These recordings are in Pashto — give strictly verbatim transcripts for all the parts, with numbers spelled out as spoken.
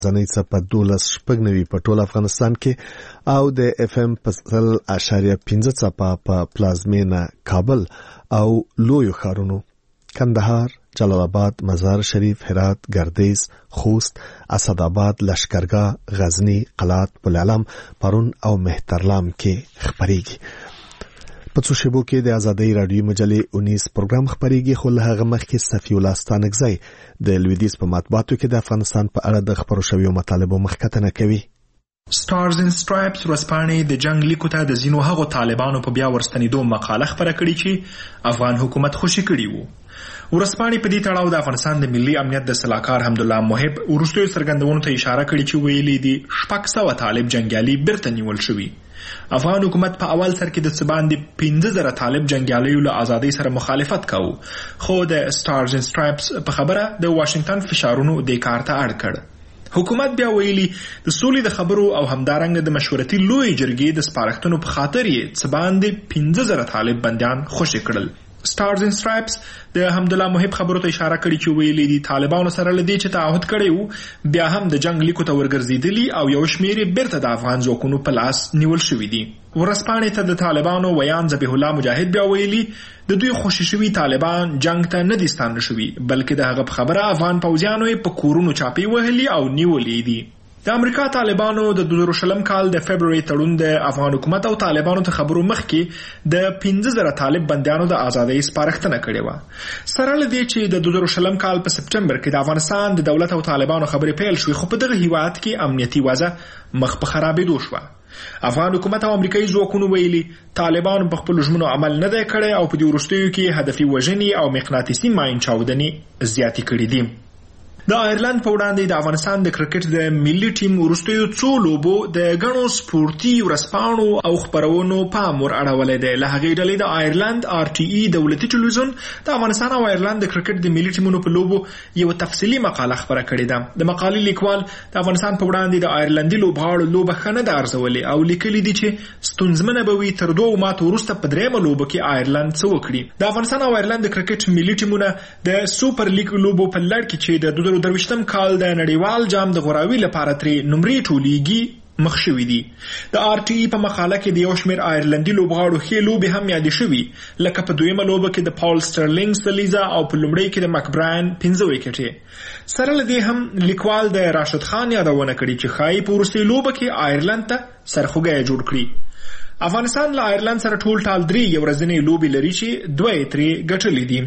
ځنې څه په دولس شپږ نوي په ټول افغانستان کې او د اف ام په سل اشاریه پنځه څپه په پلازمینه کابل او لویو ښارونو کندهار، جلال آباد، مزار شریف، هرات، گردیز، خوست، اسداباد، لشکرګاه، غزنی، قلات، بلعلم، پرون او مهترلام کې خبريږي. په څو شیبو کې د آزادۍ رادیو مجلې اونیس پروګرام خبريږي، خو له هغه مخکې صفی الله ستانکزی د لویدیز په مطبوعاتو کې د افغانستان په اړه د خبرو شویو مطالبو مخکتنه کوي. Stars and Stripes ورځپاڼې د جنگ لیکو ته د ځینو هغو طالبانو په بیا ورستنېدو مقاله خپره کړې چې افغان حکومت خوشي کړي وو. ورځپاڼې په دې تړاو د افغانستان د ملي امنیت د سلاکار حمدالله محب وروستیو څرګندونو ته اشاره کړې چې ویلي دي شپږ سوه طالب جنګیالي بیرته نیول شوي. افغان حکومت په اول سر کې د څه باندې پنځه زره طالب جنګیالیو له ازادۍ سره مخالفت کاوه، خو د Stars and Stripes په خبره د واشنگټن فشارونو دې کار ته اړ کړ. حکومت بیا ویلي د سولې د خبرو او همدارنګه د مشورتي لوی جرګې د سپارښتنو په خاطر یې څه باندې پنځه زره طالب بندیان خوشي کړل. Stars and Stripes د حمدالله محب خبرو ته اشاره کړي چې ویلي دي طالبانو سره لدی چې تعهد کړی وو بیا هم د جنگ لیکو ته ورګرځېدلي او یو شمېر بیرته د افغان ځواکونو په لاس نیول شوي دي. ورځپاڼې ته د طالبانو ویان ذبیح الله مجاهد بیا ویلي د دوی خوشي شوي طالبان جنگ ته نه دي ستانه شوي، بلکې د هغه په خبره افغان پوځیانو یې په کورونو چاپې وهلي او نیولې دي. د امریکا طالبانو د دوه زره شلم کال د فبروري تړون د افغان حکومت او طالبانو ته خبرو مخکې د پنځه زره طالب بندیانو د ازادۍ سپارښتنه کړې وه. سره له دې چې د دوه زره شلم کال په سپټمبر کې د افغانستان د دولت او طالبانو خبرې پیل شوې، خو په دغه هیواد کې امنیتي وضع مخ په خرابېدو شوه. افغان حکومت او امریکایي ځواکونو ویلي طالبانو په خپلو ژمنو عمل نه دی کړی او په دې وروستیو کې هدفي وژنې او مقناطیسي ماین چاودنې زیاتې کړې دي. د آیرلند په وړاندې د افغانستان د کرکټ د ملي ټیم وروستیو څو لوبو د ګڼو سپورتي ورځپاڼو او خپرونو پام ور اړولی دی. له هغې ډلې د آیرلند آر ټي ای دولتي ټلویزیون د افغانستان او آیرلند د کرکټ د ملي ټیمونو په لوبو یو تفصیلي مقاله خپره کړې ده. د مقالې لیکوال د افغانستان په وړاندې د آیرلندي لوبغاړو لوبه ښه نه ده ارزولې او لیکلي دي چې ستونزمنه به وي تر دوو ماتو وروسته په درېیمه لوبه کې آیرلند څه وکړي. د افغانستان او آیرلند د کرکټ ملي ټیمونه د سوپر لیګ لوبو په لړ کې چې د دوه زره درویشتم کال د نړیوال جام د غوراوي لپاره ترې نمرې ټولېږي مخ شوي دي. د آر ټي ای په مقاله کې د یو شمېر آیرلندي لوبغاړو ښې لوبې هم یادې شوي، لکه په دویمه لوبه کې د پاول سټرلینګ سلیزه او په لومړۍ کې د مکبراین پنځه ویکټې. سره له دې هم لیکوال د راشد خان یادونه کړې چې ښایي په وروستۍ لوبه کې آیرلند ته سرخوږی جوړ کړي. افغانستان له آیرلند سره ټول ټال درې یو ورځنۍ لوبې لري چې دوه یې ترې ګټلې دي.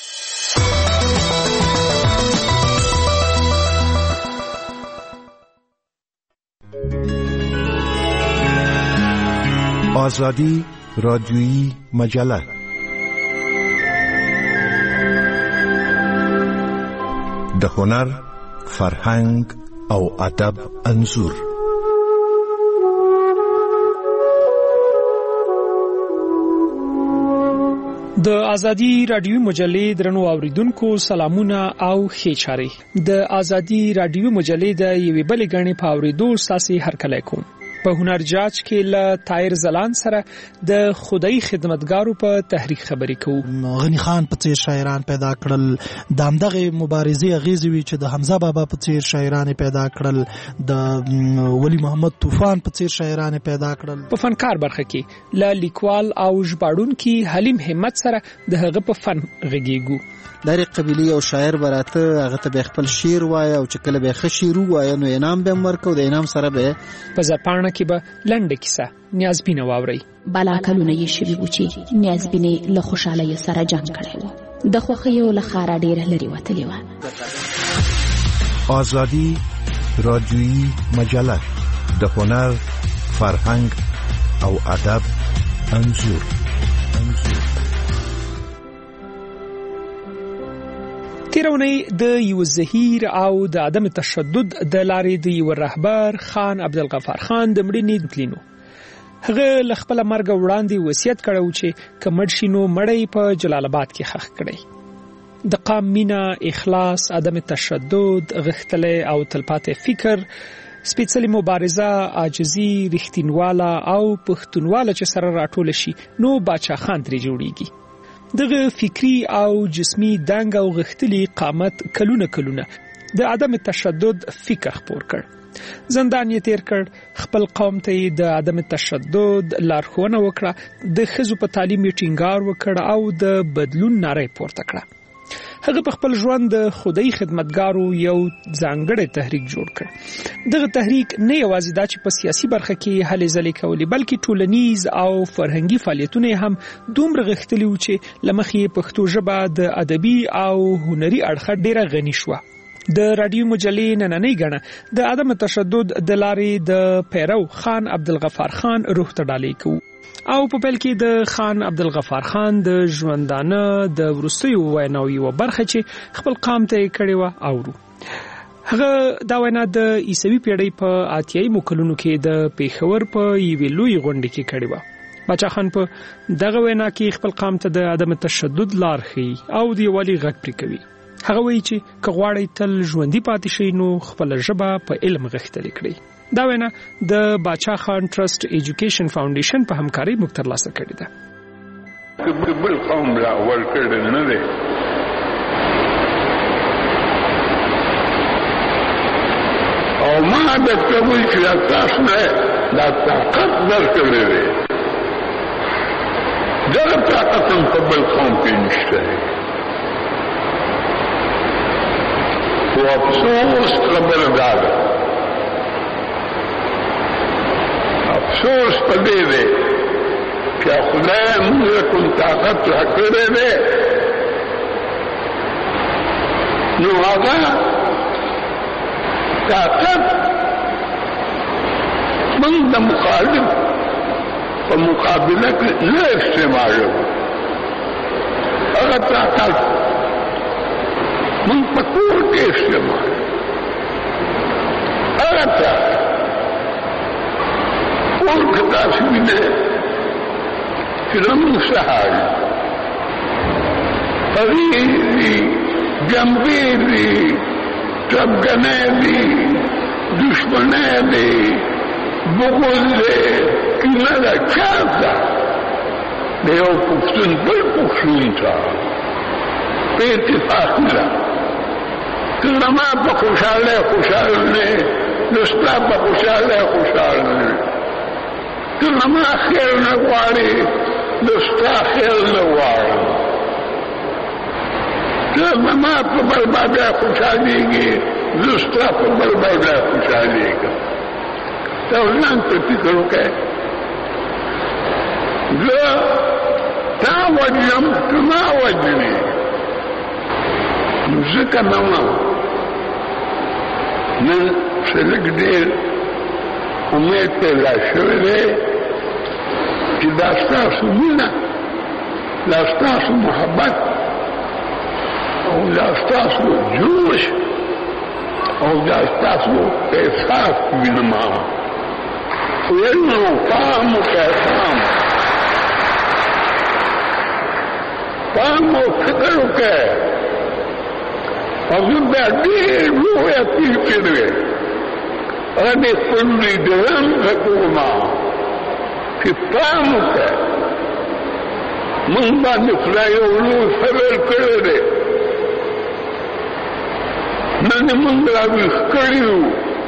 آزادی رادیویی مجله د هنر، فرهنګ او ادب انځور. د آزادی رادیو مجلې درنو اوریدونکو سلامونه او ښې چارې. د آزادی رادیو مجلې د یوې بلې غړي په اوریدو ساسي هرکلی کوم. په هنر جاج کې له طاهر زلان سره د خدای خدمتګارو په تحریک خبرې کوو. غنی خان په څیر شاعران پیدا کړل، د همدغه مبارزې اغیزې وی چې د حمزه بابا په څیر شاعران پیدا کړل، د ولی محمد طوفان په څیر شاعران پیدا کړل. په فنکار برخه کې له لیکوال او ژباړونکي حلیم همت سره د هغه په فن غږیږو. لارې قبیلې او شاعر براته هغه ته به خپل شعر وایي او چې کله به ښه شعر وایي نو انعام به ورکو، د انعام سره به په زپاڼه کې به لنډه کیسه نیازبینه واوري. بالا کلونه یې شوي و چې نیازبینې له خوشحالۍ سره جنګ کړی و، د خوښیو له ښاره ډېره لرې وتلې وه. آزادی رادیویی مجله د هنر، فرهنګ او ادب انځور. تیرونی د یو زهیر او د عدم تشدد د لارې د یو رهبر خان عبدالغفار خان د مړینې دلینو. هغه له خپل مرګ وړاندې وصیت کړو چې کمړ شینو مړی په جلال آباد کې خښ کړي. د قام مینا، اخلاص، عدم تشدد، غښتلې او تلپاتې فکر، سپېڅلې مبارزه، عاجزي، رښتینواله او پښتونواله چې سره راټول شي نو باچا خان ترې جوړیږي. دغه فکری او جسمی دنګ او غښتلی قامت کلونه کلونه د عدم تشدد فکر خپور کړ. زندان یې تیر کړ. خپل قوم ته د عدم تشدد لارښوونه وکړه، د ښځو په تعلیم یې ټینګار وکړ او د بدلون ناره پورته کړه. هغه په خپل ژوند د خدای خدمتګارو یو ځانګړی تحریک جوړ کړ. دغه تحریک نه یوازې دا چې په سیاسي برخه کې هلې ځلې کولې، بلکې ټولنیز او فرهنګي فعالیتونه هم دومره غښتلي وو چې لمخې پښتو ژبه د ادبي او هنري اړخه ډیره غني شوه. د رادیو مجلې نننۍ غړه د عدم تشدد د لارې د پیرو خان عبدالغفار خان روح ته ډالۍ کوي او په پیل کې د خان عبدالغفار خان د ژوندانه د وروستیو ویناو یو برخه چې خپل قام ته کړي و اورو. هغه دا وینا د عیسوي پیړۍ په اتیایي کلونو کې د پیښور په یوې لوی غونډه کې کړي و. باچا خان په دغه وینا کې خپل قام ته د عدم تشدد لار ښیي او د یووالي غږ پرې کوي. هغه وایي چې که غواړئ تل ژوندي پاتې شئ نو خپله ژبه په علم غښتلې کړئ. دا وینا د باچا خان ټرست ایجوکیشن فاونډیشن په همکارۍ موږ ترلاسه کړې ده. بل قوم لا اول کړی نه دی، او ما درته وایي چې تاسو نه دا طاقت درکړی دی، دغه طاقت هم په بل قوم کې نشته دی. خو افسوس خبره دا ده، افسوس په دې دی چې خدای موږ کوم طاقت راکړی دی، نو هغه طاقت موږ د مخالف په مقابله کې نه استعمالوو. هغه طاقت من په کور کې استعمال هغه طاقت کور کې تاسو وینئ چې زموږ سهار هغې دي، جنبې دي، تربګنۍ دي، دشمنۍ دي، بغض دی، کینه ده. چا ته؟ د یو پښتون بل پښتون ته په اتفاق نه. که زما په خوشحالی خوشحال نه، نو ستا په خوشحالی خوشحال نه. که زما خیر نه غواړې، نو ستا خیر نه غواړم. که زما په بربادۍ خوشحالېږي، زه ستا په بربادۍ خوشحالېږم. ته ځان ته فکر وکړې، زه تا وجنم، ته ما وجنې، نو ځکه نه وم. نن څه لږ ډېر امید پیدا شوی دی چې دا ستاسو مینه، دا ستاسو محبت او دا ستاسو جوش او دا ستاسو احساس وینم. ویل نو پام وکړه، پام پام او فکر وکړه. او زه بیا ډېر لوی اپیل کړی، هغه د خپل لیډران کوم چې پام وکړه. موږ باندې خدای یو لوی فضل کړی دی، نن یې موږ راویښ کړي یو،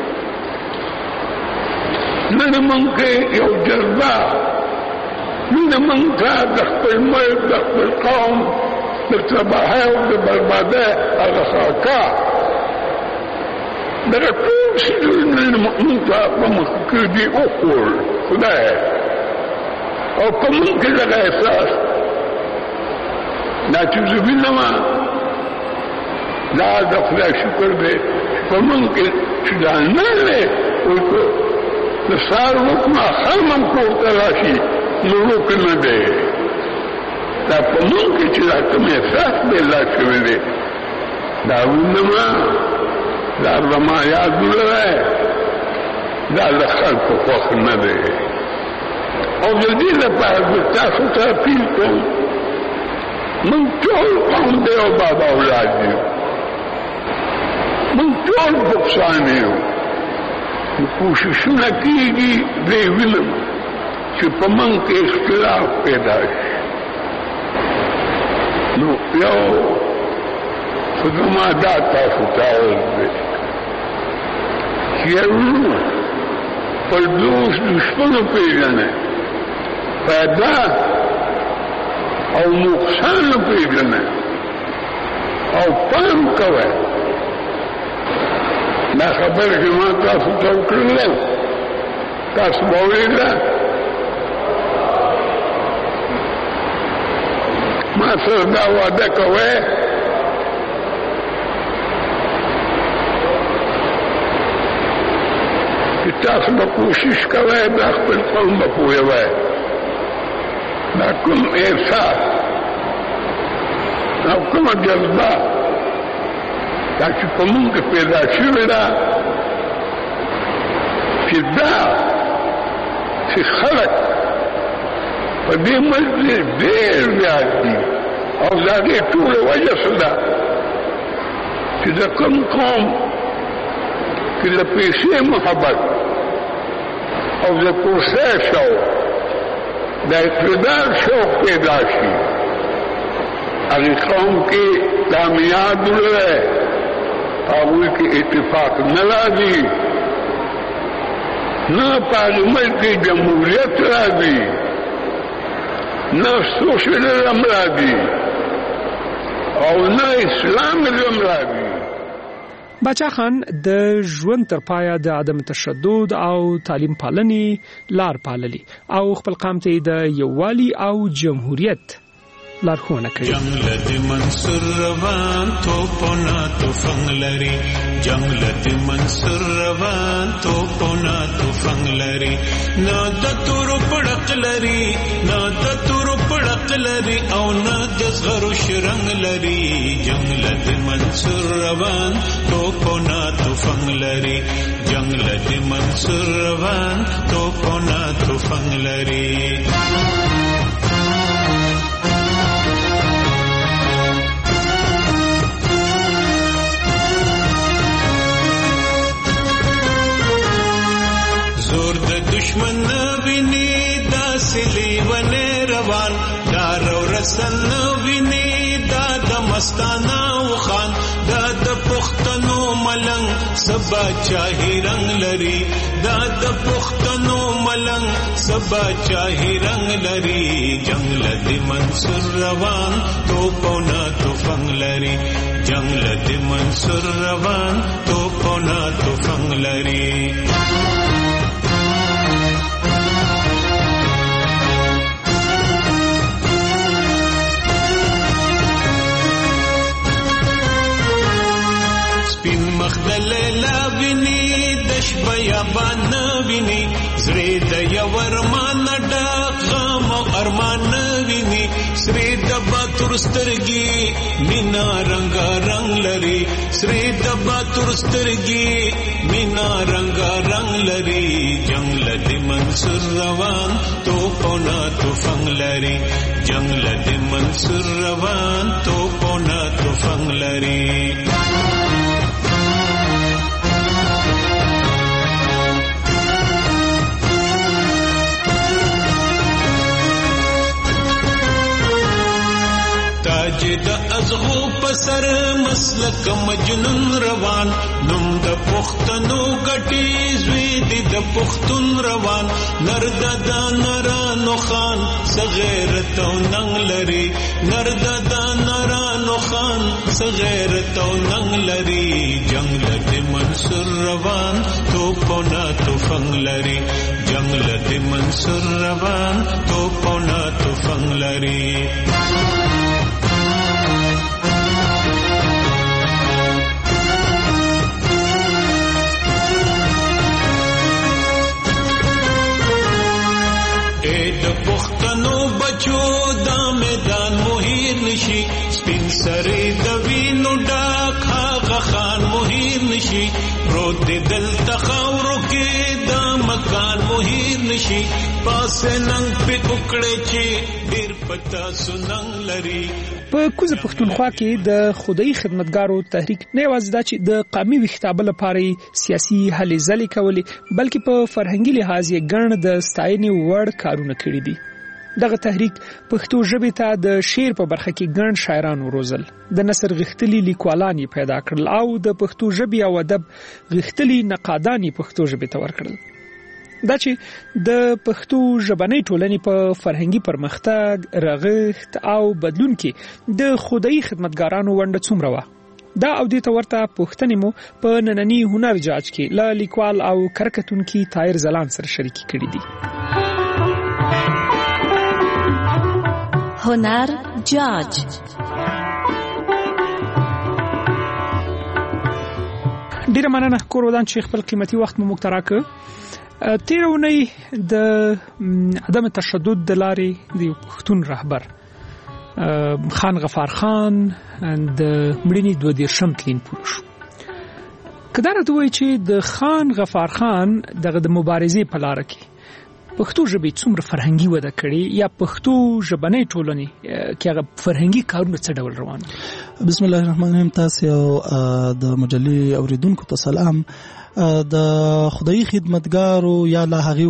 نن یې موږ کې یو جذبه، نن یې موږ ته د خپل ملک، د خپل قوم د تباهۍ او د بربادۍ هغه خاکه، دغه ټول څیزونه موږ ته په مخ کې دي وښول خدای، او په موږ کې دغه احساس دا چې زه وینم، دا د خدای شکر دی په موږ کې چې دا نه دی، د سهار وخت ماښام هم کور ته راشي، نو روک نه دی. دا په موږ کې چې دا کوم احساس پیدا شوی دی، دا وینم، دا زما یادونه دی، دا د خلکو خوښ نه دی. او د دې لپاره زه تاسو ته اپیل کوم، موږ ټول قوم د یو بابا اولاد یو، موږ ټول بخښان یو. کوششونه کېږي، دی وینم چې په موږ کې اختلاف پیدا شي. نو یو خو زما دا تاسو ته عرض دی هوښیارونو خپل دوست دشمن وپېژنئ، فایده او نقصان وپېژنئ او پام کوئ. دا خبره چې ما تاسو ته وکړله تاسو به اورېده. ما سره دا وعده کوئ چې تاسو به کوشش کوئ دا خپل قوم به پوهوئ. دا کوم احساس او کومه جذبه دا چې په موږ کې پیدا شوې ده چې دا چې خلک په دې ملک کې ډېر زیات دي او د هغې ټوله وجه څه ده چې د کوم قوم کې د پیسې محبت او د کرسۍ شوق د اقتدار شوق پیدا شي، هغې قوم کې دا میعاد ولرئ، هغوی کې اتفاق نه راځي، نه په هغې ملک کې جمهوریت راځي، نه سوشلزم راځي او نه اسلامزم راځي. باچا خان د ژوند تر پایه د عدم تشدد او تعلیم پالنې لار پاللي او خپل قام ته د یووالي او جمهوریت لارښوونه کوي. جنگ لدی منصور روان تو پونا تو فنگ لري، جنگ لدی منصور روان تو پونا تو فنگ لري، نا د تور پړق لري، نا د تور پړق لري او نا د زغرو شرنګ لري. جنگ لدی منصور روان تو پونا تو فنگ لري، جنگ لدی منصور روان تو پونا تو فنگ لري. دشمن ویني دا سلی ونه روان، دا رو رسن ویني دا د مستانه وخان، دا د پښتنو ملنګ سبا چاهي رنگ لري، دا د پښتنو ملنګ سبا چاهي رنگ لري. جنگ لدی منصور روان تو پونا تو فنگ لري، جنگ لدی منصور روان تو پونا تو فنگ لري. مخدل لا ویني دش بیابان ویني، زړه د یو ارمان ډک غم او ارمان ویني، سری د باتور سترګي مینا رنگ رنگ لري، سری د باتور سترګي مینا رنگ رنگ لري. جنگ لدی منصور روان تو پونا تو فنگ لري، جنگ لدی منصور روان تو پونا تو فنگ لري. د ازغو پسر مسلک مجنون روان، نوم د پښتنو ګټي زوی دی د پښتون روان، نرد د نرانو خان صغیرت او ننګ لري، نرد د نرانو خان صغیرت او ننګ لري. جنگ لدی منصور روان تو پونا تو فنگ لري، جنگ لدی منصور روان تو پونا تو فنگ لري. پښتنو بچو دا میدان مهیر نشي، سپین سری د وینو ډک هغه خان مهیر نشي، پروت دی دلته خاورو کې دا مکان مهیر نشي، پاسه ننګ په وکړې چې ډیر پتا سننګ لري. په کوزه پښتونخوا کې د خدای خدمتګارو تحریک نه یوازې دا چې د قومي وحدت لپاره سیاسي هلې ځلې کولې، بلکې په فرهنګي لحاظ یې ګڼ د ستاینې وړ کارونه کړي دي. دغه تحریک پښتو ژبې ته د شعر په برخه کې ګڼ شاعران وروزل، د نثر غښتلي لیکوالان یې پیدا کړل او د پښتو ژبې او ادب غښتلي نقادان یې پښتو ژبې ته ورکړل. دا چې د پښتو ژبنۍ ټولنې په فرهنګي پرمختګ، رغښت او بدلون کې د خدایي خدمتګارانو ونډه څومره وه، دا او دې ته ورته پوښتنې مو په ننني هنر جاج کې له لیکوال او کرکټونکي طاهر ځلاند سره شریکې کړي دي. هنر جاج. ډیره مننه کور ودان چې خپل قیمتي وخت مو موږ ته راکړ. تېره اونۍ د عدم تشدد د لارې د پښتون رهبر خان غفار خان د مړینې دوه دېرشم تلین پوره شو. که دا راته ووایي چې د خان غفار خان دغه د مبارزې په لاره کې پښتو ژبې څومره فرهنګي وده کړې یا پښتو ژبنۍ ټولنې کې هغه فرهنګي کارونه څه ډول روان دي؟ بسم الله الرحمن الرحیم. تاسو او د مجلې اوریدونکو ته سلام. د خدایي خدمتګارو یا لا هغې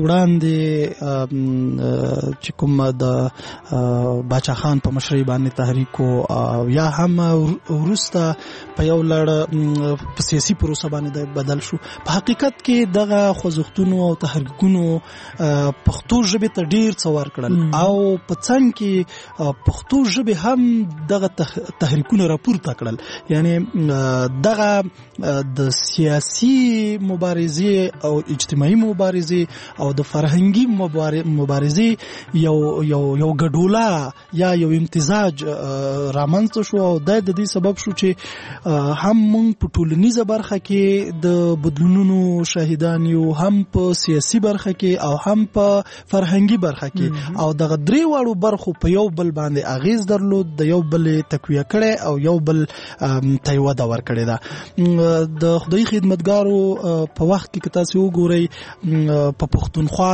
وړاندې چې کوم د باچا خان په مشرۍ باندې تحریک او یا هم وروسته په یو لړ په سیاسي پروسه باندې بدل شو، په حقیقت کې دغه خوځښتونو او تحریکونو پښتو ژبې ته ډیر څه ورکړل او په څنګ کې پښتو ژبې هم دغه تحریکونه راپورته کړل. یعنی دغه د سیاسي مبارزې او اجتماعي مبارزې او د فرهنګي مبارزې یو یو یو ګډوله یا یو امتزاج رامنځته شو او دا د دې سبب شو چې هم موږ په ټولنیزه برخه کې د بدلونونو شاهدان یو، هم په سیاسي برخه کې او هم په فرهنګي برخه کې او دغه درې واړو برخو په یو بل باندې اغیز درلود، د یو بل تقویه کړي او یو بل ته وده ورکړي. ده د خدای خدمتګارو په وخت کې تاسو وګورئ په پښتونخوا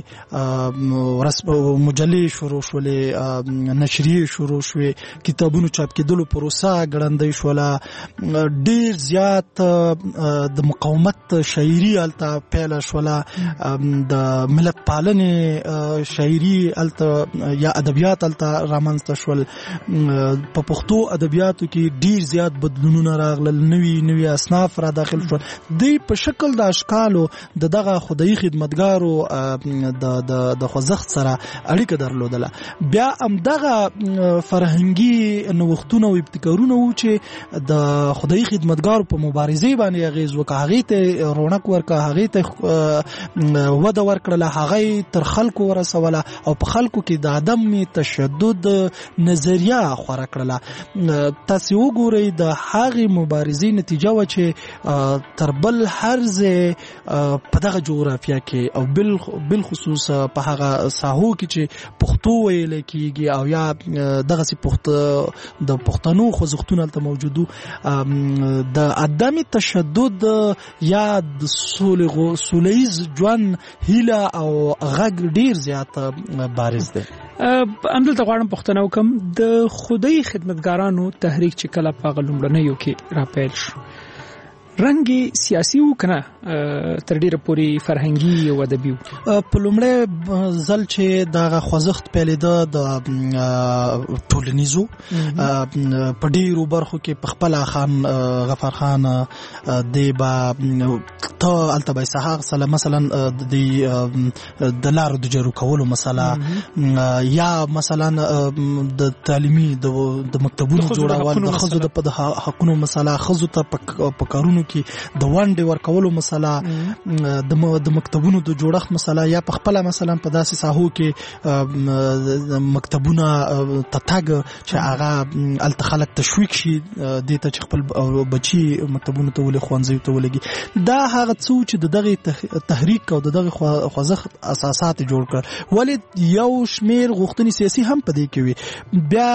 کې مجلې شروع شولې، نشریې شروع شوې، کتابونو چاپ کېدلو پروسه ګړندۍ شوله، ډیر زیات د مقاومت شاعري هلته پیله شوله، د ملت پالنې شاعري هلته یا ادبیات هلته رامنځته شول. په پښتو ادبیاتو کې ډیر زیات بدلونونه راغلل، نوي نوي اصناف را داخل شول. د په شکل د اشکالو د دغه خدایي خدمتګارو د د د خوځښت سره اړیکه درلودله. بیا هم دغه فرهنګي نوښتونه او ابتکارونه وو چې د خدایي خدمتګارو په مبارزې باندې اغیز وکړه، هغې ته رونق ورکړه، هغې ته وده ورکړله، هغه تر خلکو ورسوله او په خلکو کې د عدم تشدد نظریه خوره کړله. تاسو وګورئ د هغې مبارزې نتیجه وه چې تر بل هر ځای په دغه جغرافیه کې او بالخصوص په هغه ساحو کې چې پښتو ویل کېږي او یا دغسې پښتو د پښتنو خوځښتونه هلته موجودو، د عدم تشدد یا د سولیز ژوند هیله او غږ ډیر زیات بارز دی. همدلته غواړم پوښتنه وکړم، د خدای خدمتګارانو تحریک چې کله په هغه لومړنیو کې راپیل شو، رنګ سیاسي و کنه تر ډیره پورې فرهنګي او ادبي و؟ په لومړی ځل چې دغه خوځښت پیلېده د ټولنیزو په ډیرو برخو کې په خپله خان غفار خان دی به ته هلته به اسحاق سله مثلا د لارو د جارو کولو مسله یا مثلا د تعلیمي د مکتبونو جوړول، د ښځو د حقونو مسله، ښځو ته په کارونو کې د ونډې ورکولو مسله، د مکتبونو د جوړښت مسله، یا په خپله مثلا په داسې ساحو کې مکتبونه ته تګ چې هغه هلته خلک تشویق شي دې ته چې خپل بچي مکتبونو ته ولې ښوونځیو ته ولګي. دا هغه څه چې د دغې تحریک او د دغې خوځښت اساسات جوړ کړل. ولې یو شمېر غوښتنې سیاسي هم په دې کې وي. بیا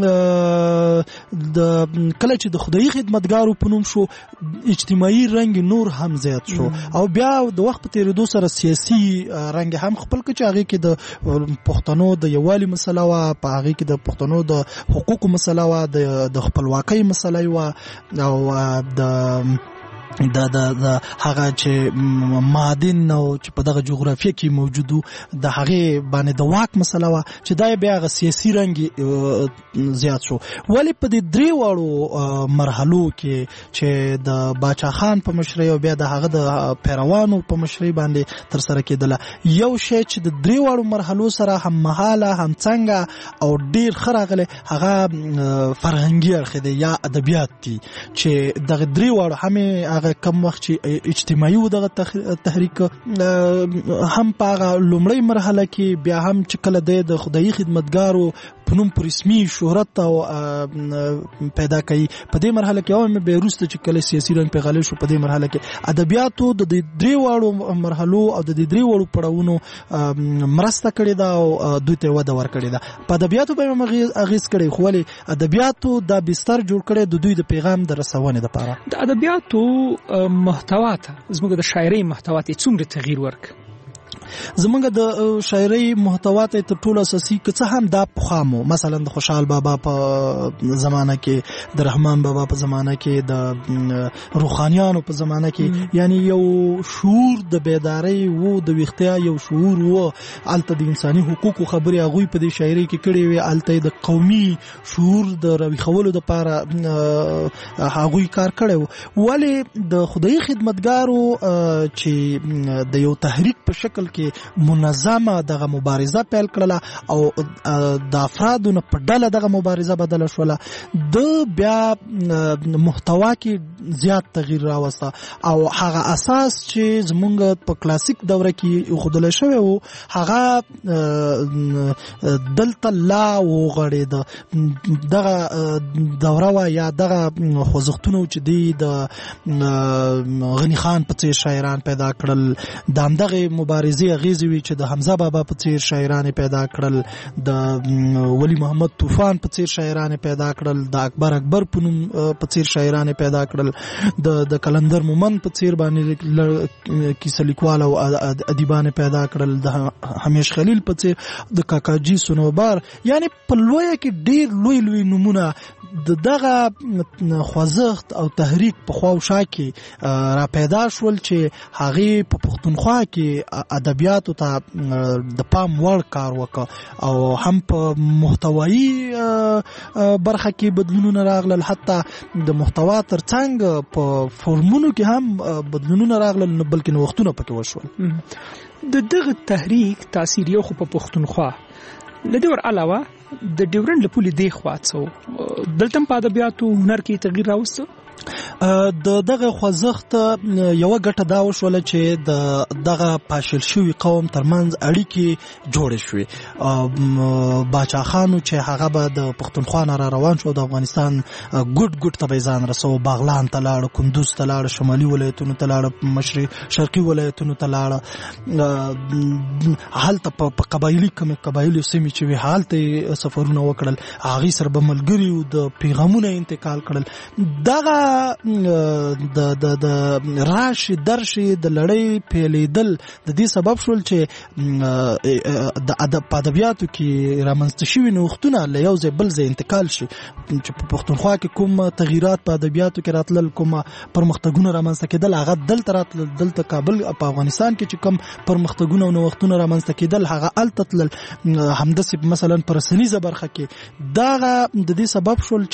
کله چې د خدایي خدمتګارو په نوم شو، اجتماعي رنګ نور هم زیات شو او بیا د وخت په تیریدو سره سیاسي رنګ هم خپل کړ چې هغې کې د پښتنو د یووالي مسله وه، په هغې کې د پښتنو د حقوقو مسله وه، د خپلواکۍ مسله وه او د د د هغه چې معادن او چې په دغه جغرافیه کې موجودو د هغه باندې د واک مسله وا چې دا بیا غ سیاسي رنګ زیات شو. ولی په دې درې واړو مرحلو کې چې د باچا خان په مشرۍ او بیا د هغه د پیروانو په مشرۍ باندې تر سره کېدله یو شی چې د درې واړو مرحلو سره هم مهاله هم څنګه او ډیر خراغله هغه فرهنګي اړخ دی یا ادبیات دي چې دغه درې واړو هم کم وخت چې اجتماعي و دغه تحریک هم په هغه لومړی مرحله کې بیا هم چې کله د خدایي خدمتګارو په نوم په رسمي شهرت او پیدا کوي په دې مرحله کې او به وروسته چې کله سیاسي رنګ پیغاله شو په دې مرحله کې ادبیاتو د درې واړو مرحلو او د درې واړو پړاوونو مرسته کړې ده او دوی ته وده ورکړې ده. په ادبیاتو به موږ اغیز کړی خو ولې ادبیاتو د بستر جوړ کړي د دوی د پیغام د رسونې لپاره. د ادبیاتو محتوا ته زموږ د شاعرۍ محتوا ته څومره تغییر ورک؟ زمونږ د شاعرۍ محتوا ته تر ټولو اساسي که څه هم دا پخوامو مثلا د خوشحال بابا په زمانه کې د رحمان بابا په زمانه کې د روحانیانو په زمانه کې یعنی یو شعور د بیداری وو د ویختیا یو شعور وو الته د انساني حقوقو خبرې هغوی په دې شاعرۍ کې کړې وي الته د قومي شعور د راویښولو دپاره هغوی کار کړی وو. ولې د خدایي خدمتګارو چې د یو تحریک په شکل کې منظمه دغه مبارزه پیل کړله او د افرادو نه په ډله دغه مبارزه بدله شوله د بیا محتوا کې زیات تغییر راوسته او هغه اساس چې زمونږ په کلاسیک دوره کې خودل شوی وو هغه دلته لا وغړېده دغه دوره وا یا دغه خوځښتونه چې دی د غنی خان په څیر شاعران پیدا کړل د همدغه مبارزې اغیزې وي چې د حمزه بابا په څیر شاعران پیدا کړل د ولی محمد طوفان په څیر شاعران پیدا کړل د اکبر اکبر په نوم په څیر شاعران پیدا کړل د د کلندر مومن په څیر باندې کیسه لیکوال او ادیبان پیدا کړل د همیش خلیل په څیر د کاکاجي سنوبار یعنی په لویه کې ډیر لوی لوی نمونه د دغه خوځښت او تحریک په خواوشا کې را پیدا شول چې هغه په پښتونخوا کې ادبیاتو ته د پام وړ کار وکړ او هم په محتوایی برخه کې بدلونونه راغلل حتی د محتوا ترڅنګ په فورمونو کې هم بدلونونه راغلل بلکې نوښتونه پکې وشول. د دغه تحریک تاثیر یو خو په پښتونخوا لدې ور علاوه د ډیورنډ له پولې دی خوا څو دلته په ادبیاتو هنر کې تغییر راوسته. د دغه خوځښت یو ګټه دا وشوله چې د دغه پاشل شوی قوم ترمنځ اړیکې جوړې شوې. باچا خانو چې هغه به د پښتونخوا نه را روان شو د افغانستان ګډ ګډ ته ځان رسو باغلان ته لاړ کندوز ته لاړ شمالي ولایتونو ته لاړ مشرق شرقي ولایتونو ته لاړ هلته په قبایلی کوم قبایلی سیمې چې وی حالت سفرونه وکړل هغه سره به ملګری او د پیغامونه انتقال کړل. دغه د د د راشي درشي د لړۍ پیلیدل د دې سبب شول چې د ادب ادبیاتو کې رامنځته شوي نوښتونه له یو ځای بل ځای انتقال شي چې په پښتونخوا کې کوم تغییرات په ادبیاتو کې راتلل کوم پرمختګونه رامنځته کېدل هغه دلته راتلل دلته کابل په افغانستان کې چې کوم پرمختګونه او نوښتونه رامنځته کېدل هغه الته تلل همداسې مثلا په رسنیزه برخه کې دغه د دې سبب شول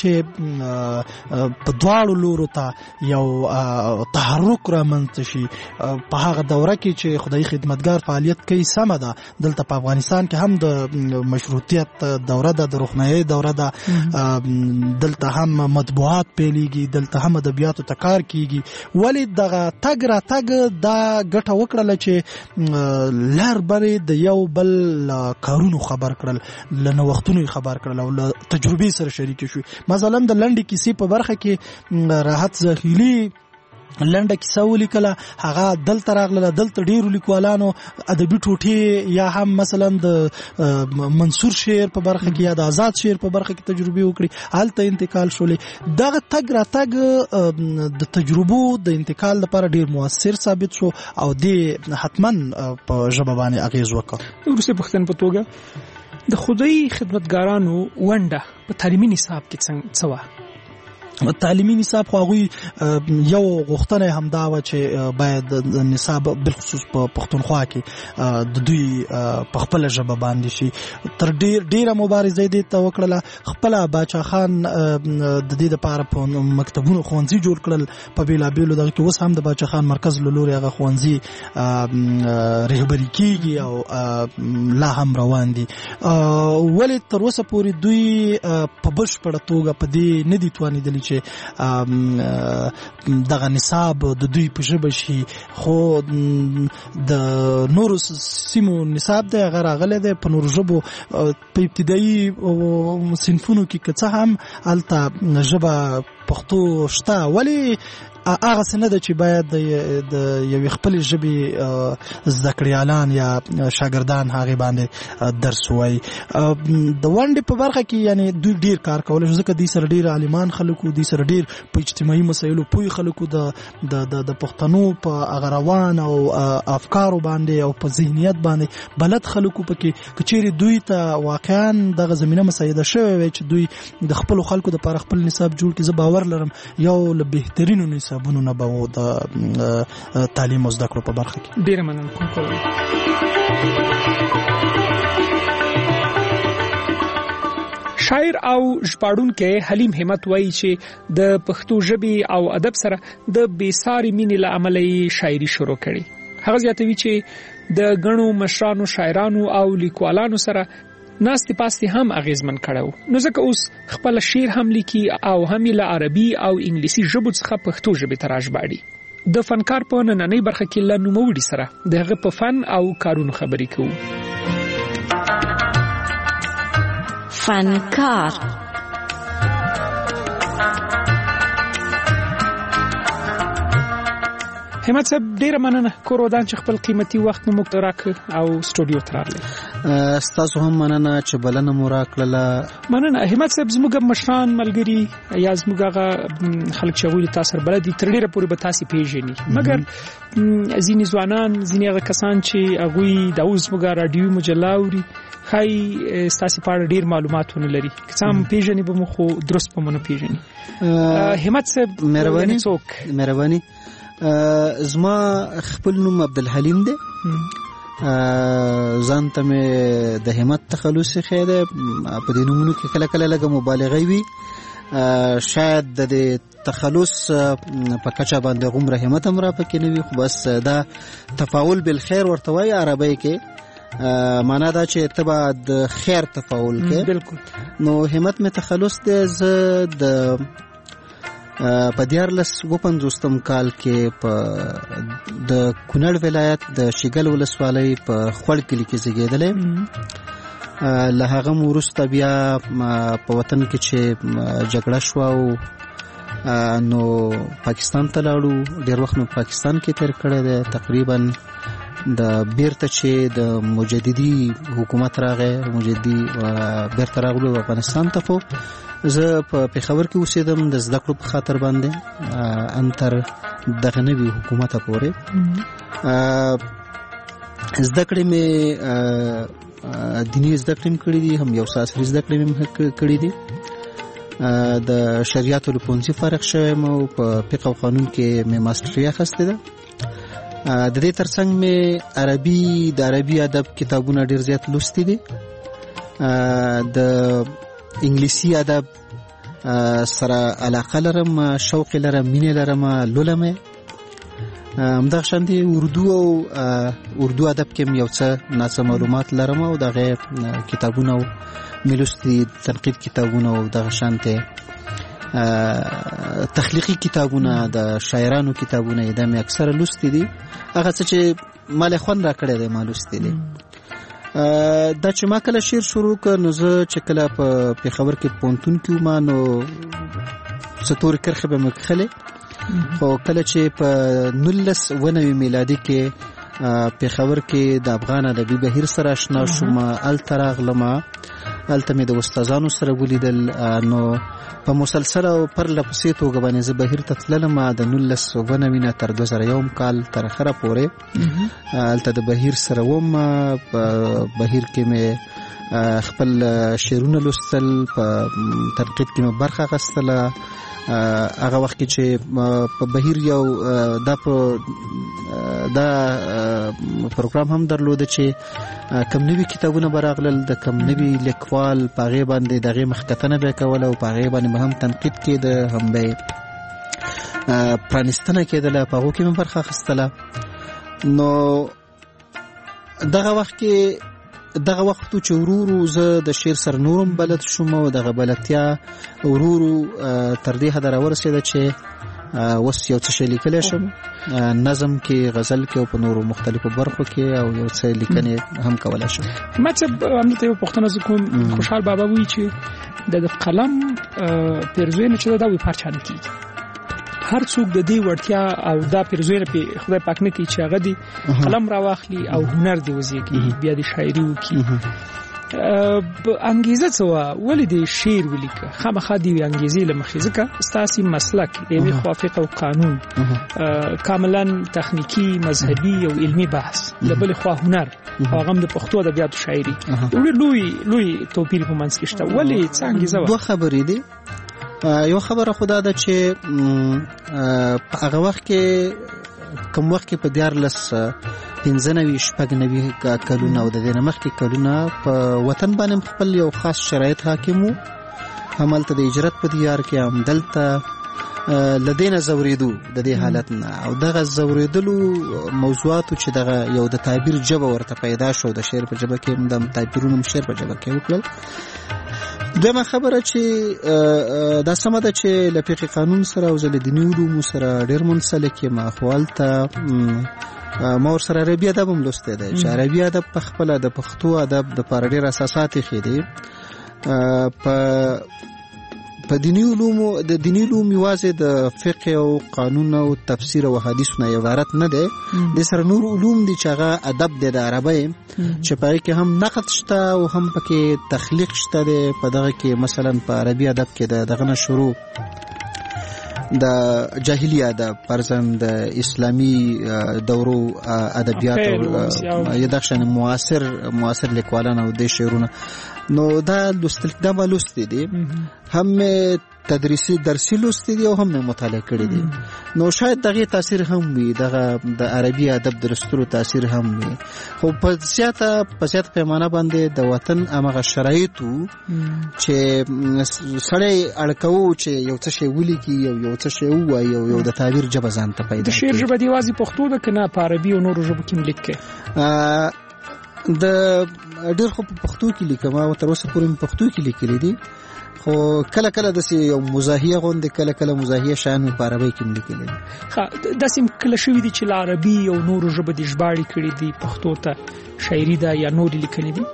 چې په دواړو لورو ته یو تحرک رامنځته شي. په هغه دوره کې چې خدای خدمتګار فعالیت کوي سمه ده دلته په افغانستان کې هم د مشروطیت دوره ده د روحانیت دوره ده دلته هم مطبوعات پیلېږي دلته هم ادبیاتو ته کار کیږي ولی دغه تګ را تګ دا ګټه وکړله چې لار برې د یو بل کارونو خبر کړل له نوښتونو خبر کړل او له تجربې سره شریک شو. مثلا د لنډې کیسې په برخه کې راحت زخیلی لنډه کیسه ولیکله هغه دلته راغله دلته ډیرو لیکوالانو ادبي ټوټې یا هم مثلا د منصور شعر په برخه کې یا د آزاد شعر په برخه کې تجربه وکړي هلته انتقال شولې. دغه تګ را تګ د تجربو د انتقال لپاره ډیر موثر ثابت شو او د حتما په ژبه باندې اغیز وکړ. وروسته پوښتنه په توګه د خدای خدمتګارانو ونډه په تعلیمي نصاب کې څنګه څه وه؟ تعلیمي نصاب خو هغوی یو غوښتنه همدا وه چې باید د نصاب بالخصوص په پښتونخوا کې د دوی په خپله ژبه باندې شي. تر ډېر ډېره مبارزه یې دې ته وکړله. خپله باچا خان د دې دپاره په مکتبونو ښوونځي جوړ کړل په بېلابېلو دغه کې. اوس هم د باچا خان مرکز له لورې هغه ښوونځي رهبري کېږي او لا هم روان دي. ولې تر اوسه پورې دوی په بشپړه توګه په دې نه دي توانېدلي چې دغه نصاب د دوی په ژبه شي. خو د نورو سیمو نصاب دی هغه راغلی دی په نورو ژبو په ابتدایي صنفونو کې که څه هم هلته ژبه پښتو شته. ولې هغه څه نه ده چې باید د یوې خپلې ژبې زده کړیالان یا شاګردان هغې باندې درس ووایي. د ونډې په برخه کې یعنی دوی ډېر کار کولی شو ځکه دوی سره ډېر عالمان خلک وو، دوی سره ډېر په اجتماعي مسایلو پوه خلک وو. د پښتنو په هغه روان او افکارو باندې او په ذهنیت باندې بلد خلک وو. پکې که چیرې دوی ته واقعا دغه زمینه مساعده شوې وی چې دوی د خپلو خلکو دپاره خپل نصاب جوړ کړي، زه باور لرم یو له بهترینو نصابونو نه به و د تعلیم او زده کړو په برخه کې. ډېره مننه کوم. شاعر او ژباړونکی حلیم همت وایي چې د پښتو ژبې او ادب سره د بېساري مینې له امله یې شاعري شروع کړې. هغه زیاتوي چې د ګڼو مشرانو شاعرانو او لیکوالانو سره ناستې پاستې هم اغیزمن کړی و. نو ځکه اوس خپله شعر هم لیکي او هم یې له عربي او انګلیسي ژبو څخه پښتو ژبې ته راژباړي. د فنکار په نننۍ برخه کې له نوموړي سره د هغه په فن او کارونو خبرې کوو. فنکار همت صاحب ډیره مننه کور ودان چې خپل قیمتي وخت مو موږ راکړ او سټوډیو ته راغلی. ستاسو هم مننه چې بلنه مو راکړله. مننه همت صاحب. زموږ مشران ملګري یا زموږ هغه خلک چې هغوی تاسو سره بلد دي تر ډیره پورې به تاسو پیژني، مګر ځینې ځوانان ځینې هغه کسان چې هغوی د اوس زموږ رادیو مجله اوري ښایي ستاسو په اړه ډیر معلومات ونه لري. که څه هم پیژني به مو خو درست به مو نه پیژني. همت صاحب مهرباني مهرباني زما خپل نوم عبدالحلیم دی. ځان ته مې د همت تخلص ښیی دی. په دې نومونو کې کله کله لږه مبالغه وي. شاید د دې تخلص په کچه باندې غومره همت هم را پکې نه وي، خو بس دا تفاعل بالخیر ورته وایي عربی کې. معنا دا چې ته به د خیر تفاعل کې. بالکل. نو همت مې تخلص دی. زه د په دیارلس اووه پنځوستم کال کې په د کونړ ولایت د شیګل ولسوالۍ په خوړ کلي کې زیږېدلی. له هغه مو وروسته بیا په وطن کې چې جګړه شوه او نو پاکستان ته لاړو. ډېر وخت مو پاکستان کې تیر کړی دی. تقریبا د بیرته چې د مجددي حکومت راغی، مجددي بیرته راغلو افغانستان ته. خو زه په پېښور کې اوسېدم د زده کړو په خاطر باندې ان تر دغه نوي حکومته پورې. زده کړې مې دیني زده کړې مې کړې دي، هم یو څه عصري زده کړې مې کړې دي. د شریعت له پوهنځي فارغ شوی یم او په فقه او قانون کې مې ماسټري اخیستې ده. د دې ترڅنګ مې عربي د عربي ادب کتابونه ډېر زیات لوستي دي. د انګلیسي ادب سره علاقه لرم، شوق لرم، مینه لرم، لولم. همدغه شانتي اردو او اردو ادب کې یو څه ناڅه معلومات لرم او دغه کتابونه مې لوستي، تنقید کتابونه او دغه شانتي تخلیقي کتابونه د شاعرانو کتابونه د مې اکثره لوستي دي. هغه څه چې مال خوند را کړی دی ما لوستي دي. دا چې ما کله شعر شروع کړ نو زه چې کله په پېښور کې پوهنتون کې وم نو څه تورې کرښې به مې کښلې. خو کله چې په نولس اوه نوي میلادي کې پېښور کې د افغان ادبي بهیر سره اشنا شوم، هلته راغلم، هلته مې د استادانو سره ولیدل. نو په مسلسل او پرله پسې توګه باندې زه بهیر ته تللم د نولس اوه نوي نه تر دوه زره یو کال تر اخره پورې هلته د بهیر سره وم. په بهیر کې مې خپل شعرونه لوستل، په تنقید کې مې برخه اخیستله. هغه وخت کې چې په بهیر یو دا دا پروګرام هم درلوده چې کم نوي کتابونه به راغلل، د کم نوي لیکوال په هغې باندې د هغې مخکتنه به یې کوله او په هغې باندې به هم تنقید کېده، هم به یې پرانستنه کېدله، په هغو کې مې برخه اخیستله. نو دغه وخت کې دغه وخت چې ورو ورو زه د شعر سره نورم بلد شوم او دغه بلدتیا ورو ورو تر دې حده راورسېده چې اوس یو څه شی لیکلی شم، نظم کې، غزل کې او په نورو مختلفو برخو کې، او یو څه لیکنې هم کولی شم. ما څه همدلته یو پوښتنه زه کوم. خوشحال بابا وایي چې د قلم پیرزوینه چې دا وایي په هر چا نه کېږي. هر څوک د دې وړتیا او دا پیرزوینه په خدای پاک نه کوي چې هغه دې قلم راواخلي او هنر دې وزېږي، بیا دې شاعري وکړي. انګیزه څه وه؟ ولې دې شعر ولیکه؟ خامخا دې انګیزې له مخې، ځکه ستاسې مسلک د یوې خوا فقه او قانون کاملا تخنیکي، مذهبي او علمي بحث، له بلې خوا هنر او هغه هم د پښتو ادبیاتو شاعري، لوی لوی توپیر په منځ کې شته. ولې څه انګیزه وه؟ دوه خبرې دي. یو خبره خدا ده چې په هغه وخت کې کوم وخت کې په دیارلس پنځه نوي شپږ نوي کلونه او د دې نه مخکې کلونه په وطن باندې خپل یو خاص شرایط حاکم وو. همالته د هجرت په دیار کې همدلته له دې نه ځورېدو، د دې حالت نه، او دغه ځورېدلو موضوعاتو چې دغه یو د تعبیر ژبه ورته پیدا شو، د شعر په ژبه کې د تعبیرونو شعر په ژبه کې وکړل. دویمه خبره چې دا سمه ده چې له فقه قانون سره او د دیني علومو سره ډېر منسلک یم، خو هلته ما ورسره عربي ادب هم لوستی دی چې عربي ادب په خپله د پښتو ادب دپاره ډېر اساسات ایښي دي. په په دیني علومو د دیني علوم یوازې د فقه او قانون او تفسیر او حدیث نه عبارت نه دی، د سره نور علوم دي چې هغه ادب دی د عربی، چې په هغې کې هم نقد شته او هم پکې تخلیق شته دی. په دغه کې مثلا په عربي ادب کې د دغه نه شروع د جاهلی ادب، فرضاً د اسلامي دورو ادبیات او یدخشن معاصر معاصر لیکوالان او د شعرونه، نو دا لوستل دا به لوستي دي، هم تدریسي درسي لوستي دي او هم مطالعه کړي دي. نو شاید دغه تاثیر هم وي، دغه د عربي ادب د لوستلو تاثیر هم وي، خو په زیاته په زیاته پیمانه باندې د وطن هغه شرایطو چې سړی اړکوو چې یو څه شی ولیکي او یو څه شی ووایي او یو د تعبیر ژبه ځان ته پیدا کړي. د شعر ژبه دې یوازې پښتو ده که نه په عربي او نورو ژبو کې هم لیکې؟ د ډېر خو په پښتو کې لیکم، او تر اوسه پورې مې پښتو کې لیکلي دي، خو کله کله داسې یو مزاحیه غوندې کله کله مزاحیه شیان مې په عربۍ کې هم لیکلي دي. ښه، داسې کله شوي دي چې له عربي او نورو ژبو دې ژباړې کړي دي پښتو ته، شاعري ده یا نورې لیکنې دي؟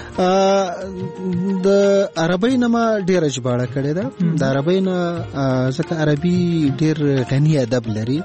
د عربۍ نه ما ډېره ژباړه کړې ده. د عربۍ نه ځکه عربي ډېر غني ادب لري،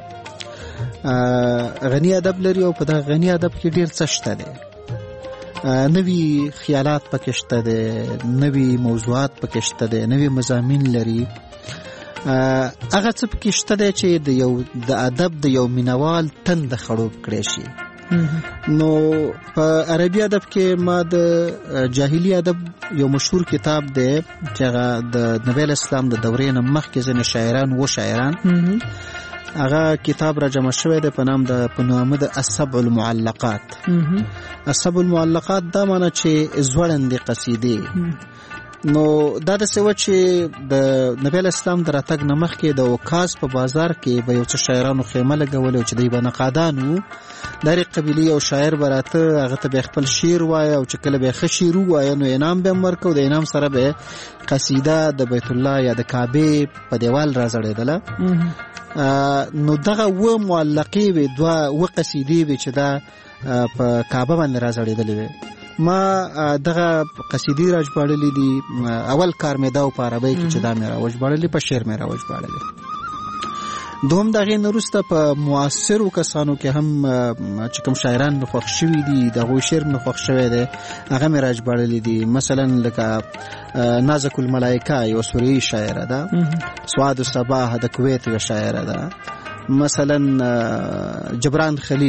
غني ادب لري او په دغه غني ادب کې ډېر څه شته دی. نوی خیالات پکې شته دي، نوی موضوعات پکې شته دي، نوی مضامین لري. هغه څه پکې شته دي چې د یو د ادب د یو مینوال تند خړوب کړی شي. نو په عربي ادب کې ما د جاهلی ادب یو مشهور کتاب دی چې هغه د نبی اسلام د دورې نه مخکې ځینې شاعران و شاعران هغه کتاب را جمع شوی دی په نام د په نامه د السبع المعلقات. السبع المعلقات دا معنی چې زوړندې قصیدې. نو دا د څه و چې د نبی اسلام د راتګ نه مخکې د وکاز په بازار کې به یو څه شاعرانو خیمه لګولې او چې دوی به نقادان وو، د هرې قبیلې یو شاعر به راته، هغه ته به خپل شعر وایه او چې کله به یې ښه شعر ووایه نو انعام به یې ورکړو، د انعام سره به قصیده د بیت الله یا د کعبې په دیوال را ځړېدله. نو دغه و معلقې وې، دوه و قصیدې وې چې دا په کعبه باندې را ځړېدلې وې. ما دغه قصیدې را ژباړلې دي. اول کار مې دا و په عربۍ کې چې دا مې را وژباړلې، په شعر مې را وژباړلې. دوهم د هغې نه وروسته په معاصرو کسانو کې هم چې کوم شاعران مې خوښ شوي دي، د هغوی شعر مې خوښ شوی دی، هغه مې را ژباړلې دي. مثلا لکه نازک الملائکه یوه سوریایي شاعره ده، سواد الصباح د کویت یوه شاعره ده، مثلا جبران خلیل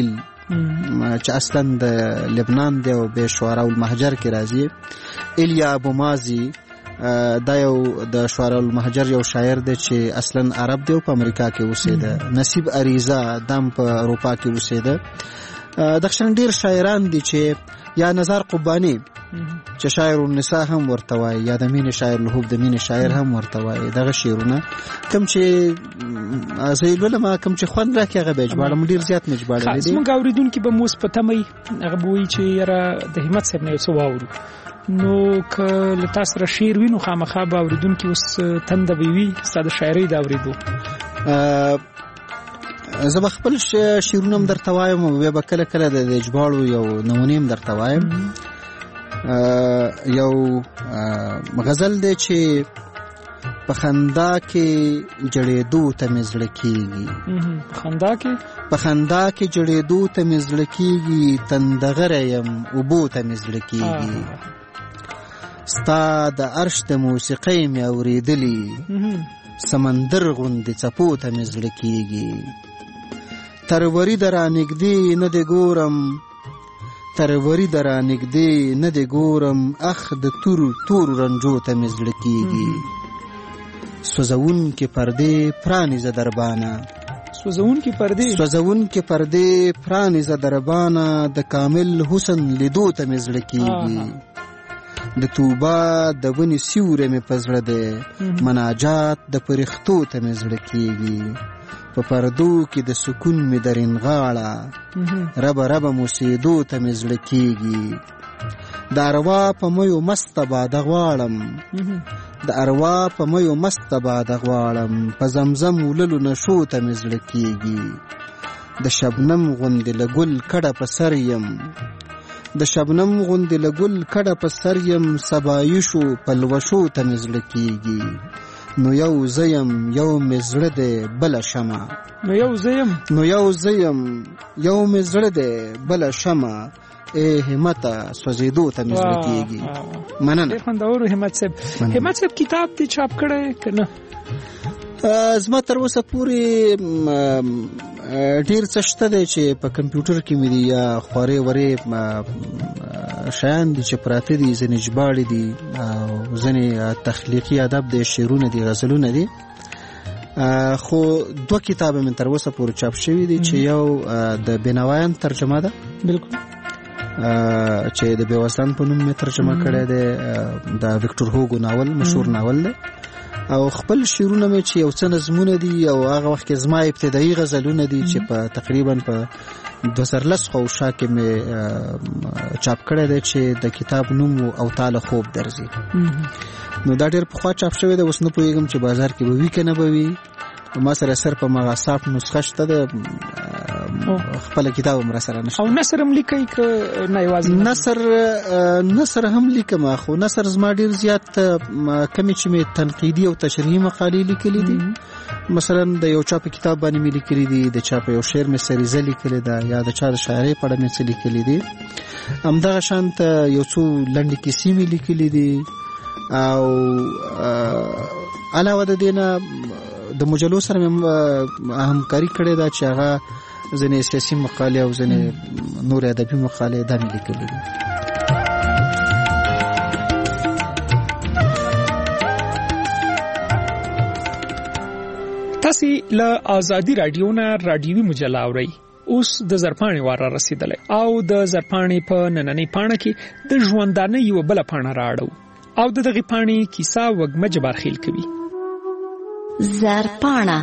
چې اصلا د لبنان دی او به شعراء المهجر کې راځي. ایلیا ابو مازی دا یو د شعراء المهجر یو شاعر دی چې اصلا عرب دی او په امریکا کې اوسېده. نصیب اریزا دم په اروپا کې اوسېده. دغشان ډیر شاعران دي چې یا نظر قبانی چې شاعر النساء هم ورته وایي، یا د مینې شاعر الحب د مینې شاعر هم ورته وایي. دغه شعرونه کوم چې زه یې لولم کوم چې خوند راکړي هغه به ژباړم، ډېر زیات مې ژباړلی دي. زموږ اورېدونکي به مو اوس په تمه وي، هغه به وایي چې یاره د همت صاحب نه یو څه واورو. نو که له تا سره شعر وي نو خامخا به اورېدونکي اوس تنده به وي ستا د شاعرۍ د اورېدو. زه به خپل شعرونه هم درته وایم او بیا به کله کله د ژباړو یو نمونې هم درته وایم. یو غزل دی چې په خندا کې جړېدو ته مې زړه کېږي، خندا کې په خندا کې جړېدو ته مې زړه کېږي، تندغره یم اوبو ته مې زړه کېږي، ستا د عرش د موسیقۍ مې اورېدلي، سمندر غوندې څپو ته مې زړه کېږي، تروری در رانږدې نه دې ګورم، تروری در رانږدې نه دې ګورم، اخ د تورو تورو رنجو ته مې زړه کېږي، سوځونکې پردې پرانیزه دربانه، سوځونکې پردې سوځونکې پردې پرانیزه دربانه، د کامل حسن لیدو ته مې زړه کېږي، د توبه د ونې سیوری مې په زړه دی، مناجات د فرښتو ته مې زړه کېږي، په پردو کې د سکون مې درین غاړه، ربه ربه موسیدو ته مې زړه کېږي، د اروا په میو مسته باده غواړم، د اروا په میو مسته باده غواړم، په زمزم وللو نشو ته مې زړه کېږي، د شبنم غوندې له ګل کډه په سر یم، د شبنم غوندې له ګل کډه په سر یم، سبایشو پلوشو ته مې زړه کېږي، نو یو زه یم یو مې زړه دی بله شمه، نو یو زه یم نو یو زه یم یو مې زړه دی بله شمه، ای همته سوځېدو ته مې زړه کېږي. مننه. ډېر خوندور همت صاحب. همت صاحب کتاب دې چاپ کړی که نه؟ زما تر اوسه پورې ډېر څه شته دی چې په کمپیوټر کې مې دي، یا خوارې ورې شیان دي چې پراته دي، ځینې ژباړې دي او ځینې تخلیقي ادب دی، شعرونه دي، غزلونه دي. خو دوه کتابه مې تر اوسه پورې چاپ شوي دي چې یو د بینوایان ترجمه ده، بالکل، چې د بېوزن په نوم مې ترجمه کړی دی، د ویکټور هوګو ناول، مشهور ناول دی، او خپل شعرونه مې چې یو څه نظمونه دي او هغه وخت کې زما ابتدایي غزلونه دي چې په تقریبا په دوه زره لس خواوشا کې مې چاپ کړی دی چې د کتاب نوم او تاله خوب درځي. نو دا ډېر پخوا چاپ شوی دی، اوس نه پوهېږم چې بازار کې به وي که نه به وي. ما سره سر په مغه سافټ نسخه شته ده، خپل کتاب هم را سره نشته. او نثر هم لیکئ که نه یوازې نثر؟ نثر هم لیکم، خو نثر زما ډېر زیات کمې چې مې تنقیدي او تشریحي مقالې لیکلي دي. مثلا د یو چا په کتاب باندې مې لیکلي دي، د چا په یو شعر مې سریزه لیکلې ده، یا د چا د شاعرۍ په اړه مې څه لیکلي دي. همدغه شانته یو څو لنډې کیسې مې لیکلي دي، او علاوه د دې نه د مجلو سره مې همکاري کړې ده چې هغه ځینې سیاسي مقالې او ځینې نور ادبي مقالې دا مې لیکلي دي. تاسې له آزادي راډیو نه راډیوي مجله اورئ. اوس د زرپاڼې وار را رسېدلی او د زرپاڼې په نننۍ پاڼه کې د ژوندانه یوه بله پاڼه رااړو او د دغې پاڼې کیسه وږمه جبارخیل کوي. زرپاڼه.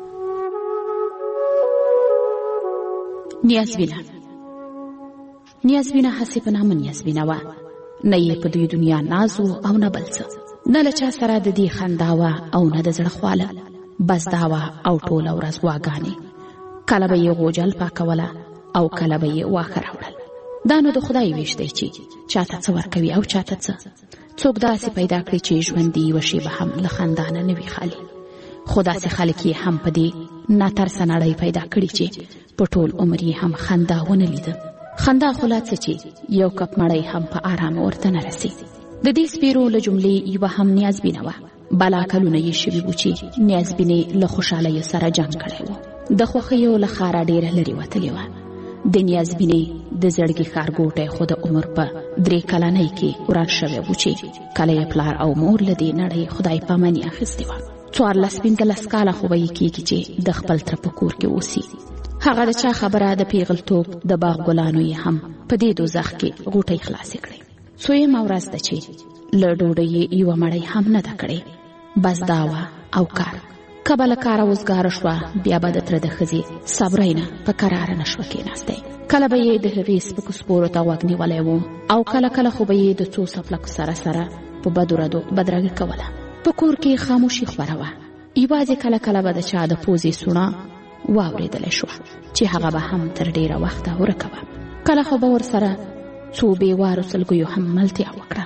نیازبینه نیازبینه هسې په نامه نیازبینه وه، نه یې په دوی دنیا ناز او نه بل څه، نه له چا سره د دې خندا وه او نه د زړه خواله، بس دا وه او ټوله ورځ غواګانې. کله به یې غوجل پاکوله او کله به یې واښه راوړل. دا نو د خدای ویش دی چې چاته څه ورکوي او چاته څه. څوک داسې پیدا کړي چې ژوندي یوه شیبه هم له خندا نه وي خالي، خو داسې خلک یې هم په دې ناترسه نړۍ پیدا کړي چې په ټول عمر یې هم خندا ونه لیده. خندا خو لا څه چې یو کپ مړۍ هم په آرامه ورته نه رسي. د دې سپیرو له جملې یوه هم نیازبینه وه. بلا کلونه یې شوي وو چې نیازبینې له خوشحالیو سره جنګ کړی و. د خوښیو له ښاره ډېره لرې وتلې وه. د نیازبینې د زړګي ښارګوټی خو د عمر په درې کلنۍ کې وران شوی و چې کله یې پلار او مور له دې نړۍ خدای پاماني اخیستې وه. څوارلس پنځلس کاله خو به یې کېږي چې د خپل تره په کور کې اوسي. هغه د چا خبره د پیغلتوب د باغ ګلانو یې هم په دې دوزخ کې غوټۍ خلاصې کړې. څویمه ورځ ده چې له ډوډۍ یې یوه مړۍ هم نه ده کړې، بس دا وه او کار. که به له کاره وزګاره شوه بیا به د تره د ښځې صبری نه په کراره نه شوه کېناستی. کله به یې د هغې سپکو سپورو ته غوږ نیولی و او کله کله خو به یې د څو څپلکو سره سره په بدو ردو بدرګه کوله. په کور کې خاموشي خوره وه. یوازې کله کله به د چا د پوزې سوڼه واورېدلی شوه چې هغه به هم تر ډېره وخته ورکه وه. کله خو به ورسره څو بېوارو سلګیو هم ملتیا وکړه.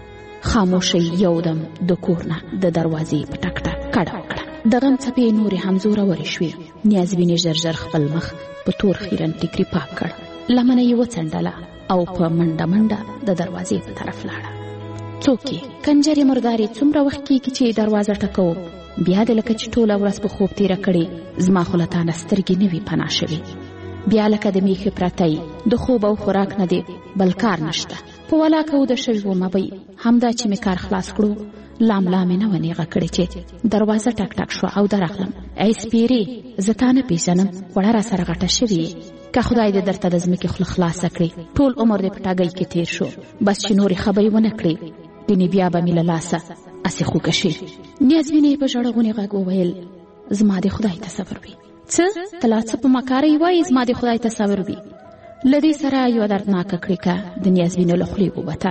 خاموشۍ یودم د کور نه د دروازې په ټک ټک کډه وکړه. د غم څپې نورې هم زورورې شوې. نیازبینې ژر ژر خپل مخ په تور خیرن ټیکري پاک کړ، لمنه یې وڅنډله او په منډه منډه د دروازې په طرف لاړه. څوک یې کنجرې مردارې څومره وخت کېږي چې دروازه ټکوو، بیا د لکه چې ټوله ورځ په خوب تېره کړې زما خو له تانه سترګې نه وي پناه شوې. بیا لکه د میخې پرتی د خوب او خوراک نه دی بل کار نشته. په ولاکه وده شوې ومه به همدا چې مې کار خلاص کړو لام لامې نه ونیغه کړې چې دروازه ټک ټک شوه او درغلم. ای سپیرې، زه تا نه پېژنم، وړه را سره غټه شوې یې. که خدای دې درته د ځمکې خوله خلاصه کړې، ټول عمر دې په ټاګۍ کې تېر شو. بس چې نورې خبرې ونه کړې ګنې بیا به مې له لاسه اسې خوږه شي. نیازبینې په ژړغونې غږ وویل زما دې خدای ته صبر وي. څه ته لا څه په مکارۍ وایې زما دې خدای ته صبر وي؟ له دې سره یوه دردناکه کړیکه د نیازبینې له خولې ووته.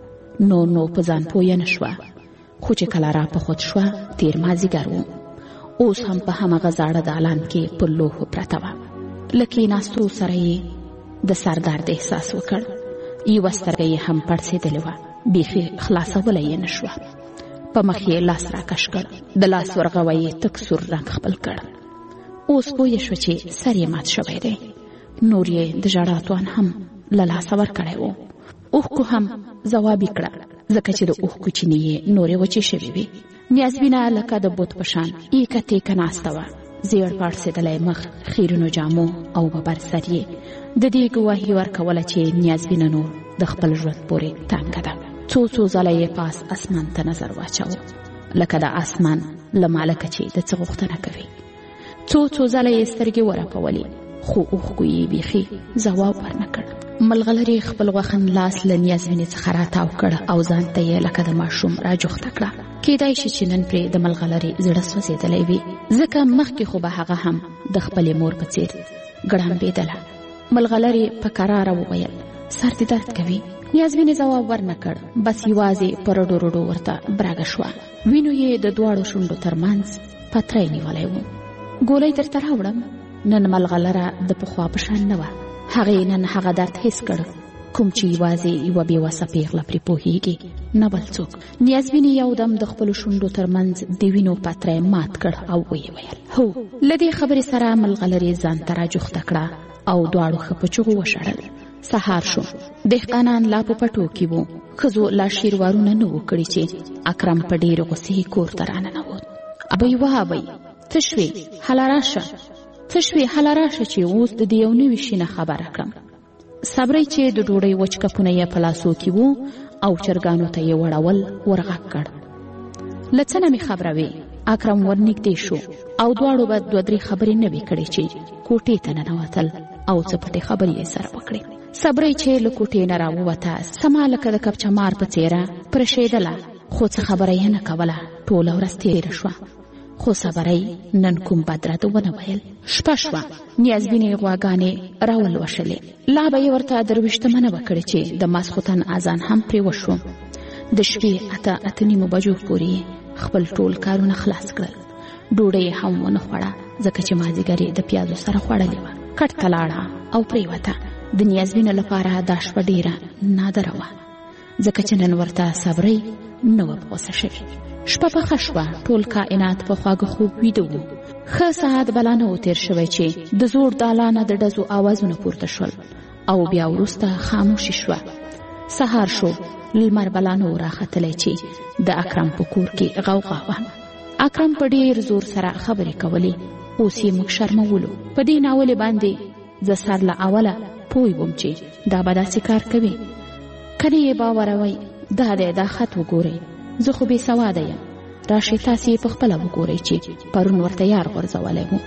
نور نو په ځان پویه نه شوه، خو چې کله را په خود شوه تېر مازدیګر و. اوس هم په همغه زاړه دالان کې پر لوښو پرته وه. له کېناستو سره یې د سر درد احساس وکړ. یوه سترګه یې هم پړسېدلې وه، بیخي خلاصولی یې نه شوه. په مخ یې لاس راکش کړ، د لاس ورغوی یې تک سور رنګ خپل کړ. اوس پوه شوه چې سر یې مات شوی دی. نور یې د ژړا توان هم له لاسه ورکړی و. اوښکو هم ځوابي کړه، ځکه چې د اوښکو چینې یې نورې وچې شوې وې. نیازبینه لکه د بت په شان ایکه تېکه ناسته وه. زیړ پړسېدلی مخ، خیرونو جامو او ببر سر یې د دې ګواهي ورکوله چې نیازبینه نور د خپل ژوند پورې تنګه ده. څو څو ځله یې پاس اسمان ته نظر واچاوه، لکه د اسمان له مالکه چې د څه غوښتنه کوي. څو څو ځله یې سترګې ورپولې، خو اوښکو یې بیخي ځواب ورنه کړ. ملغلرې خپل غوښن لاس له نیازبینې څخه راتاو کړ او ځان ته یې لکه د ماشوم راجوخته کړه. کېدای شي چې نن پرې د ملغلرې زړه سوځېدلی وي، ځکه مخکې خو به هغه هم د خپلې مور په څېر ګړمبېدله. ملغلرې په کراره وویل سر دې درد کوي؟ نیازبینې ځواب ورنه کړ، بس یوازې په رډو رډو ورته برګه شوه. وینو یې د دواړو شونډو ترمنځ پتری نیولی و. ګولۍ درته راوړم؟ نن ملغلره د پخوا په شان نه وه. هغې نن هغه درد حس کړ کوم چې یوازې یوه بېوسه پیغله پرې پوهېږي، نه بل څوک. نیازبینې یودم د خپلو شونډو ترمنځ د وینو پتری مات کړ او ویې ویل هو. له دې خبرې سره ملغلرې ځان ته راجوخته کړه او دواړو ښه په چغو وشړل. سهار شو، دهقانان لا په پټو کې وو. ښځو لا شیروارونه نه وو کړي چې اکرم په ډېرې غوسې کور ته راننوت. ابۍ وه ابۍ، څه شوې؟ هله راشه، څه شوې؟ هله راشه چې اوس د دې یو نوي شي نه خبره کړم. صبرۍ چې د ډوډۍ وچ کپونه یې په لاسو کې وو او چرګانو ته یې وړول ورغږ کړ. له څه نه مې خبره وې؟ اکرم ورنږدې شو او دواړو به دوه درې خبرې نه وې کړې چې کوټې ته ننوتل او څه پټې خبرې یې سره وکړې. صبرۍ چې له کوټې نه راووته سما لکه د کبچمار په څېره پرشېدله، خو څه خبره یې نه کوله. ټوله ورځ تېره شوه، خو صبرۍ نن کوم بد رد ونه ویل. شپه شوه، نیازبینې غواګانې راولوشلې. لا به یې ورته درویشتمنه وکړې چې د ماسخوتن اذان هم پرې وشو. د شپې اته اته نیمو بجو پورې خپل ټول کارونه خلاص کړل. ډوډۍ هم ونه خوړه، ځکه چې مازدیګر یې د پیازو سره خوړلې وه. کټ ته لاړه او پرېوته. د نیازبینو لپاره دا شپه ډېره نادره وه، ځکه چې نن ورته صبرۍ نه وه په غوسه شوې. شپه پخه شوه، ټول کائنات په خواږه خوب ویده و. ښه ساعت بلا نه و تېر شوی چې د زوړ دالانه د ډزو آوازونه پورته شول او بیا وروسته خاموشي شوه. سهار شو، لمر بلا نه و راختلی چې د اکرم په کور کې غوغا وه. اکرم په ډېر زور سره خبرې کولې، اوس یې موږ شرمولو. په دې ناولې باندې زه سر له اوله پوه وم چې دا به داسې کار کوي. کنه یې باوروئ دا دی دا خط وګورئ، زه خو بې سواده یم، راشئ تاسې یې پخپله وګورئ چې پرون ورته یار غورځولی و.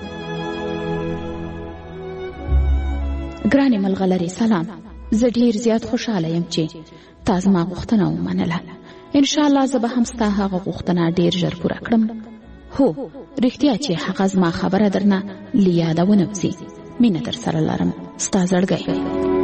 ګرانې ملغلرې سلام، زه ډېر زیات خوشحاله یم چې تا زما غوښتنه ومنله. انشاءالله زه به هم ستا هغه غوښتنه ډېر ژر پوره کړم. هو رښتیا چې هغه زما خبره درنه له یاده ونه وځي. مینه در سره لرم، ستا زړګی.